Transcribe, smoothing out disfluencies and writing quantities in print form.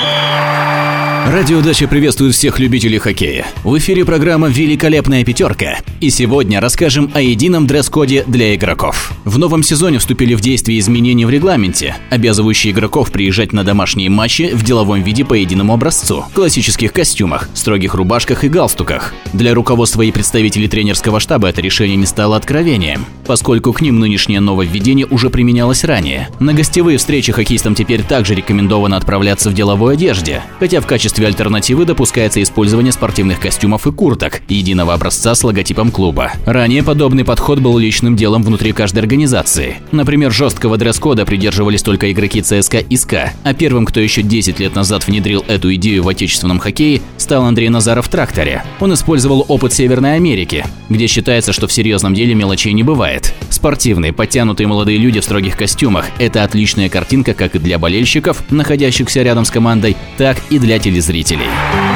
Радио Дача приветствует всех любителей хоккея. В эфире программа «Великолепная пятерка». И сегодня расскажем о едином дресс-коде для игроков. В новом сезоне вступили в действие изменения в регламенте, обязывающие игроков приезжать на домашние матчи в деловом виде по единому образцу, классических костюмах, строгих рубашках и галстуках. Для руководства и представителей тренерского штаба это решение не стало откровением, поскольку к ним нынешнее нововведение уже применялось ранее. На гостевые встречи хоккеистам теперь также рекомендовано отправляться в деловой одежде, хотя в качестве альтернативы допускается использование спортивных костюмов и курток единого образца с логотипом клуба. Ранее подобный подход был личным делом внутри каждой организации. Например, жесткого дресс-кода придерживались только игроки ЦСКА и СКА, а первым, кто еще 10 лет назад внедрил эту идею в отечественном хоккее, стал Андрей Назаров в «Тракторе». Он использовал опыт Северной Америки, где считается, что в серьезном деле мелочей не бывает. Спортивные, подтянутые молодые люди в строгих костюмах – это отличная картинка как и для болельщиков, находящихся рядом с командой, так и для телезрителей.